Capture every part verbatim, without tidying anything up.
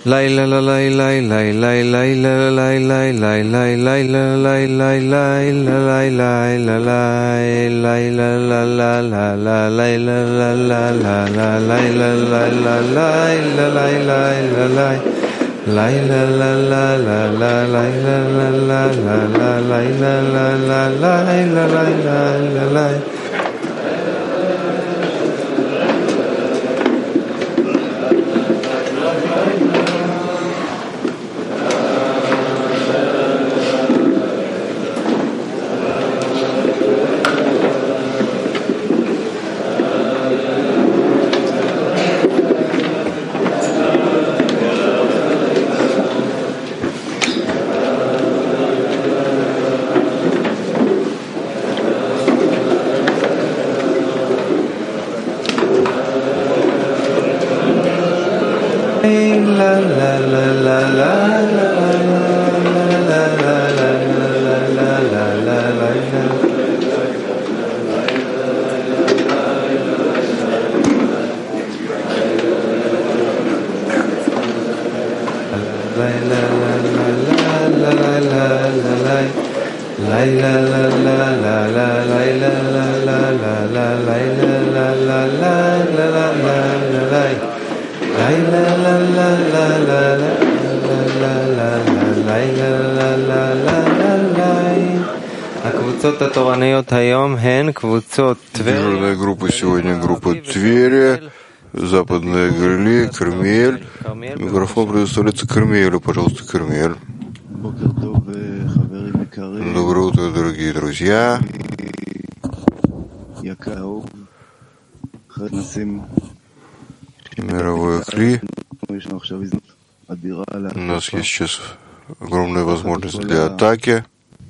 Дежурная группа сегодня группа Твери, Западная Галилея, Кармель. Микрофон предоставляется Кармелю. Пожалуйста, Кармель. Доброе утро, дорогие друзья. Мировое Кли. У нас есть сейчас огромная возможность для атаки.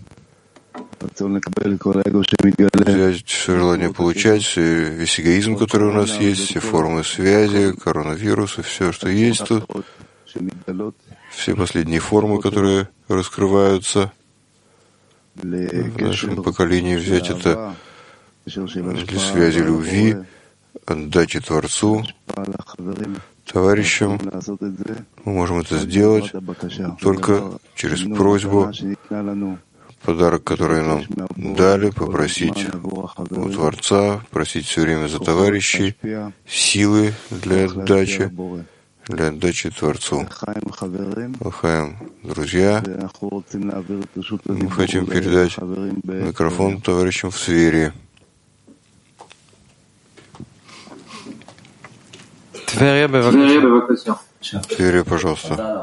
Взять все желание получать, весь эгоизм, который у нас есть, все формы связи, коронавирусы, все, что есть тут, все последние формы, которые раскрываются в нашем поколении, взять это для связи любви, отдачи Творцу, товарищам. Мы можем это сделать только через просьбу, подарок, который нам дали, попросить у Творца, просить все время за товарищей, силы для отдачи, для отдачи Творцу. Лахаем, друзья, мы хотим передать микрофон товарищам в Твери. Твери, пожалуйста.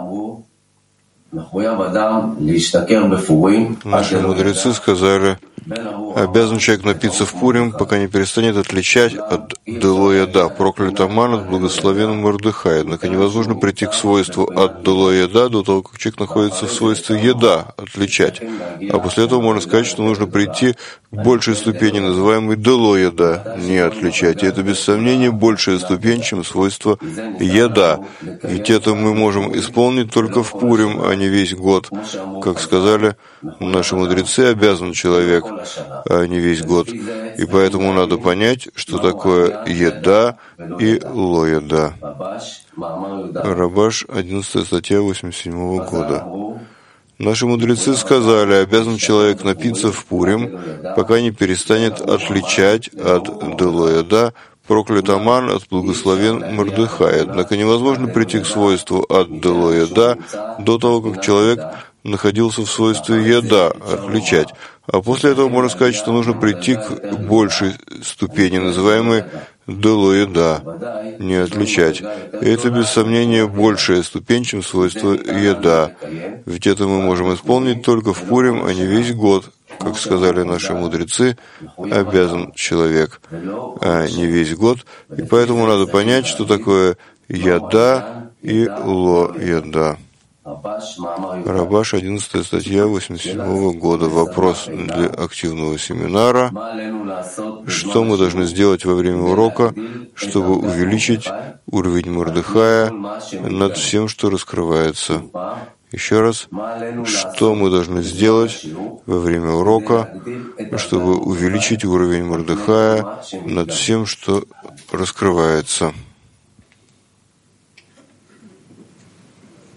Наши мудрецы сказали, обязан человек напиться в Пурим, пока не перестанет отличать от Делоя Да, проклят Аман от благословенного Мордыхая. Однако невозможно прийти к свойству от Делоя Да до того, как человек находится в свойстве Еда, отличать. А после этого можно сказать, что нужно прийти к большей ступени, называемой Делоя Да, не отличать. И это без сомнения большая ступень, чем свойство Еда. Ведь это мы можем исполнить только в Пурим, а не весь год. Как сказали наши мудрецы, обязан человек, а не весь год. И поэтому надо понять, что такое еда и лоеда. Рабаш, одиннадцатая статья восемьдесят седьмого года. Наши мудрецы сказали, обязан человек напиться в Пурим, пока не перестанет отличать от делоеда, проклят Аман от благословен Мордыхай. Однако невозможно прийти к свойству от делоеда до того, как человек находился в свойстве еда, отличать. А после этого можно сказать, что нужно прийти к большей ступени, называемой делоеда, не отличать. И это, без сомнения, большая ступень, чем свойство еда. Ведь это мы можем исполнить только в Пурим, а не весь год. Как сказали наши мудрецы, обязан человек, а не весь год. И поэтому надо понять, что такое яда и ло-яда. Рабаш, одиннадцатая статья восемьдесят седьмого года. Вопрос для активного семинара. Что мы должны сделать во время урока, чтобы увеличить уровень Мордыхая над всем, что раскрывается? Еще раз, что мы должны сделать во время урока, чтобы увеличить уровень Мордыхая над всем, что раскрывается?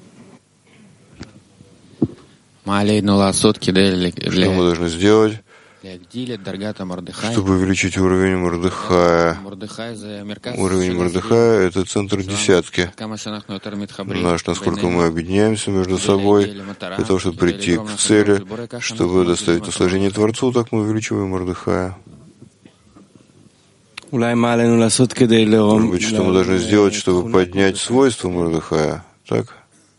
Что мы должны сделать, чтобы увеличить уровень Мордехая? Уровень Мордехая — это центр десятки. Наш, насколько мы объединяемся между собой для того, чтобы прийти к цели, чтобы доставить наслаждение Творцу, так мы увеличиваем Мордехая. Может быть, что мы должны сделать, чтобы поднять свойства Мордехая, так?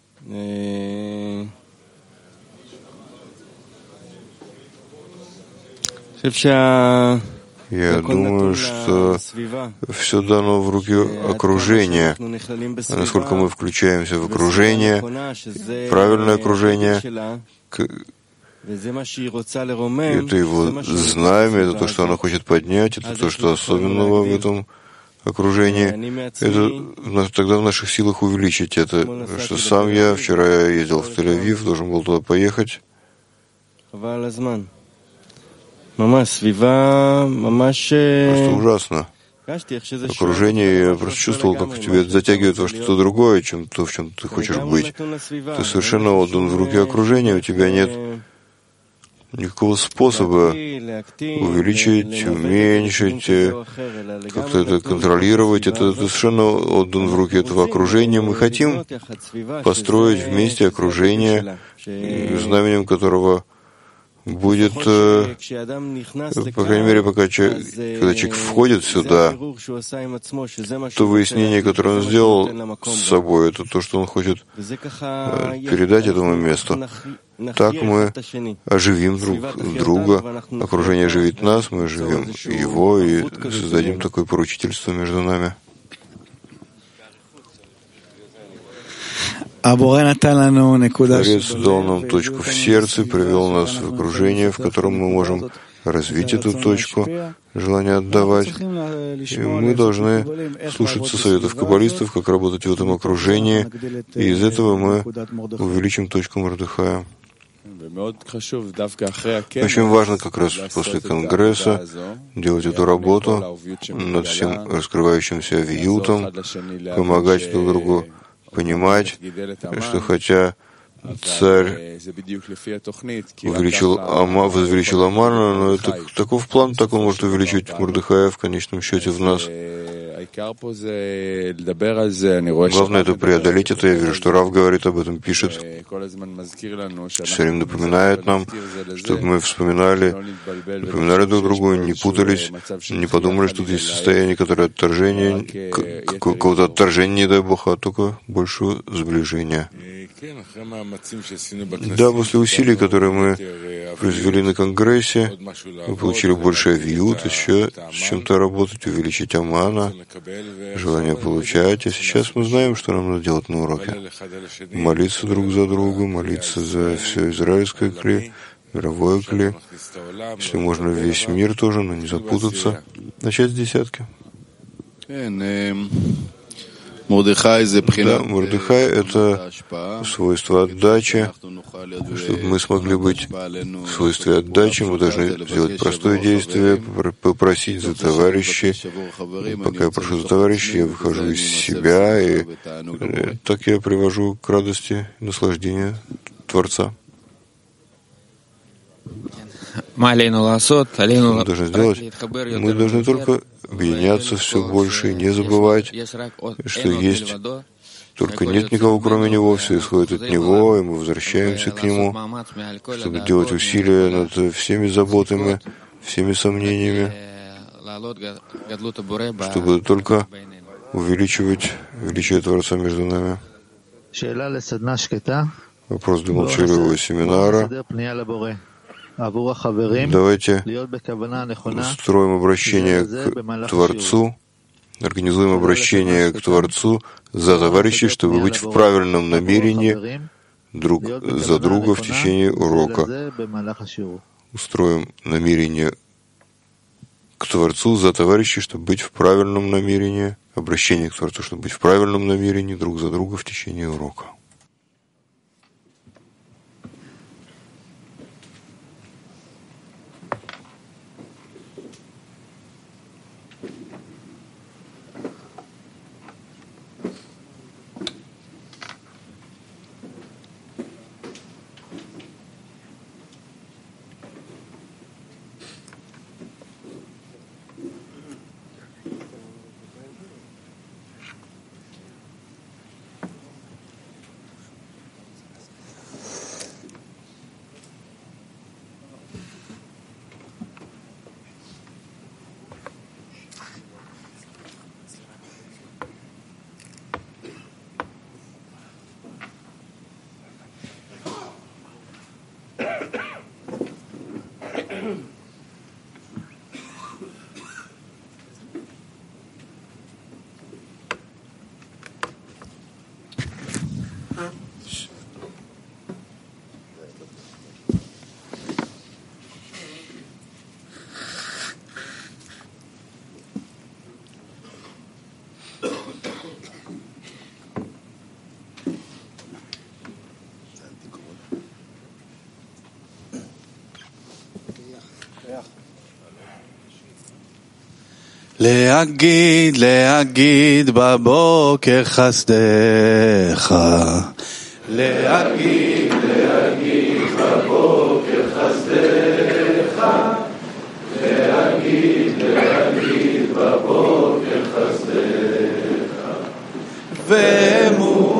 Я думаю, что все дано в руки окружения. Насколько мы включаемся в окружение, правильное окружение, это его знамя, это то, что она хочет поднять, это то, что особенного в этом окружении. Это тогда в наших силах увеличить это. Что сам я вчера ездил в Тель-Авив, должен был туда поехать. Просто ужасно. Окружение, я просто чувствовал, как тебя затягивает во что-то другое, чем то, в чем ты хочешь быть. Ты совершенно отдан в руки окружения, у тебя нет никакого способа увеличить, уменьшить, как-то это контролировать. Это, это совершенно отдан в руки этого окружения. Мы хотим построить вместе окружение, знаменем которого будет, по крайней мере, пока человек, когда человек входит сюда, то выяснение, которое он сделал с собой, это то, что он хочет передать этому месту. Так мы оживим друг друга, окружение оживит нас, мы оживим его и создадим такое поручительство между нами. Творец дал нам точку в сердце, привел нас в окружение, в котором мы можем развить эту точку, желание отдавать. И мы должны слушаться советов каббалистов, как работать в этом окружении, и из этого мы увеличим точку Мордехая. Очень важно как раз после Конгресса делать эту работу над всем раскрывающимся виютом, помогать друг другу, понимать, что хотя царь увеличил Ама, возвеличил Амана, но это таков план, так он может увеличить Мордехая в конечном счете в нас. Главное это преодолеть это. Я вижу, что Рав говорит об этом, пишет, все время напоминает нам, чтобы мы вспоминали, напоминали друг другу, не путались, не подумали, что тут есть состояние, которое отторжение, какого-то отторжения, не дай Бог, а только большего сближения. Да, после усилий, которые мы произвели на Конгрессе, мы получили больше авиют, еще с чем-то работать, увеличить Амана, желание получать. А сейчас мы знаем, что нам надо делать на уроке. Молиться друг за друга, молиться за все израильское кли, мировое кли. Если можно, весь мир тоже, но не запутаться. Начать с десятки. Да, Мордехай — это свойство отдачи. Чтобы мы смогли быть в свойстве отдачи, мы должны сделать простое действие, попросить за товарищей. И пока я прошу за товарищей, я выхожу из себя, и так я привожу к радости и наслаждению Творца. Что мы должны сделать? Мы должны только объединяться все больше и не забывать, что есть только нет никого, кроме Него, все исходит от Него, и мы возвращаемся к Нему, чтобы делать усилия над всеми заботами, всеми сомнениями, чтобы только увеличивать величие Творца между нами. Вопрос для молчаливого семинара. Давайте устроим обращение к Творцу, организуем обращение к Творцу за товарищей, чтобы быть в правильном намерении друг за друга в течение урока. Устроим намерение к Творцу за товарищей, чтобы быть в правильном намерении, обращение к Творцу, чтобы быть в правильном намерении друг за друга в течение урока. להגיד, להגיד בבוקר חסדך, להגיד, להגיד בבוקר חסדך, להגיד, להגיד בבוקר חסדך, ואמור